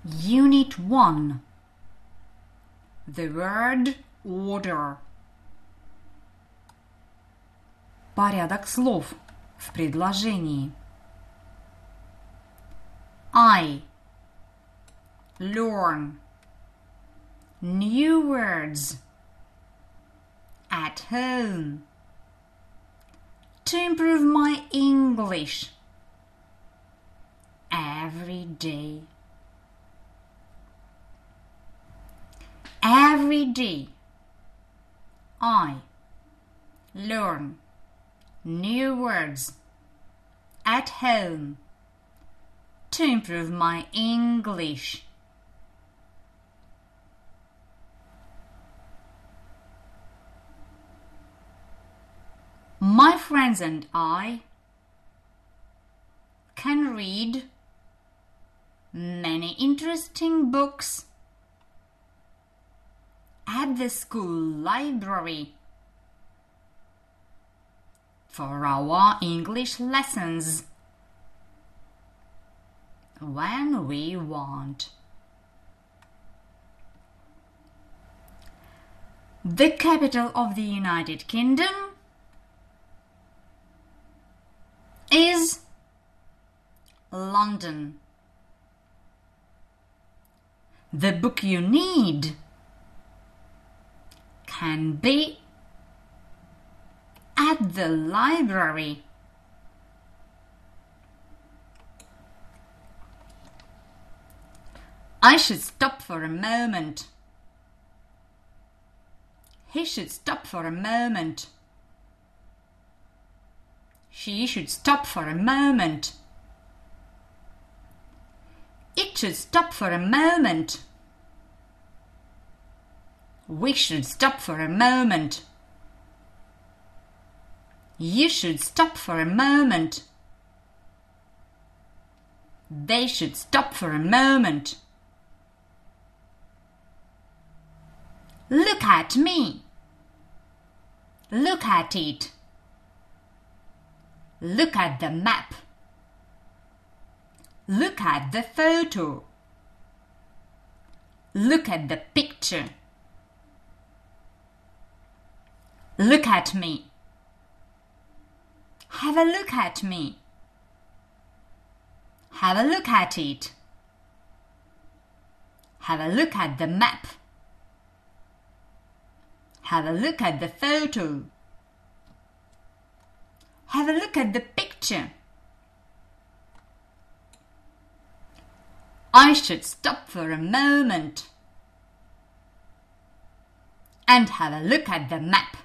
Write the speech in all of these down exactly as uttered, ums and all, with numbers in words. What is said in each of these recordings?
Unit one. The word order. Порядок слов в предложении. I learn new words at home to improve my English every day. Every day I learn new words at home to improve my English. My friends and I can read many interesting books at the school library for our English lessons when we want. The capital of the United Kingdom is London. The book you need can be at the library. I should stop for a moment. He should stop for a moment. She should stop for a moment. It should stop for a moment. We should stop for a moment. You should stop for a moment. They should stop for a moment. Look at me. Look at it. Look at the map. Look at the photo. Look at the picture. Look at me. Have a look at me. Have a look at it. Have a look at the map. Have a look at the photo. Have a look at the picture. I should stop for a moment and have a look at the map.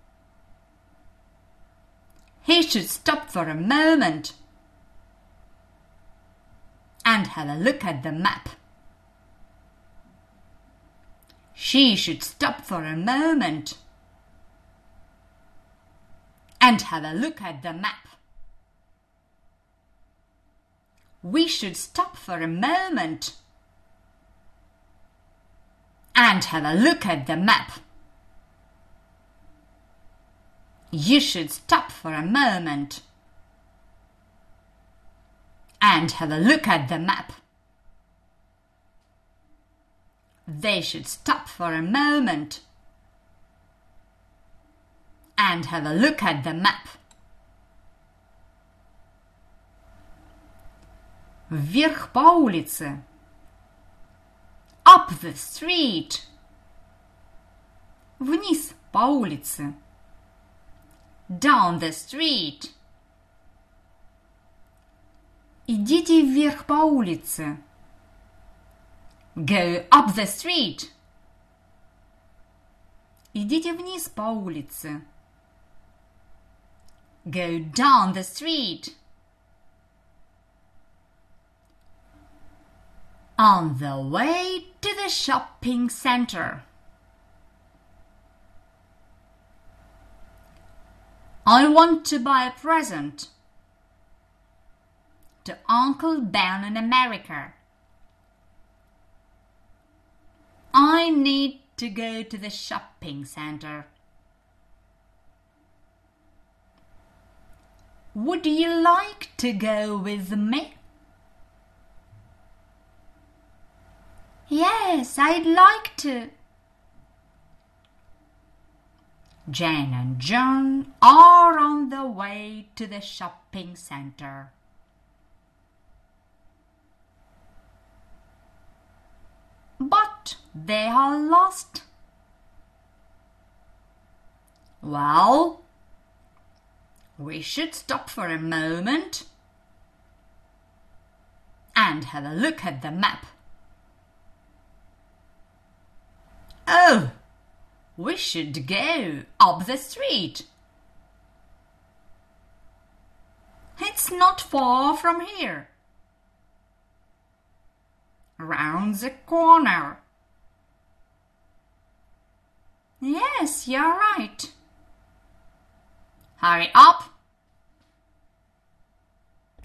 He should stop for a moment and have a look at the map. She should stop for a moment and have a look at the map. We should stop for a moment and have a look at the map. You should stop for a moment and have a look at the map. They should stop for a moment and have a look at the map. Вверх по улице. Up the street. Вниз по улице. Down the street. Идите вверх по улице. Go up the street. Идите вниз по улице. Go down the street. On the way to the shopping center. I want to buy a present to Uncle Ben in America. I need to go to the shopping center. Would you like to go with me? Yes, I'd like to. Jane and John are on the way to the shopping center. But they are lost. Well, we should stop for a moment and have a look at the map. Oh, we should go up the street. It's not far from here. Round the corner. Yes, you're right. Hurry up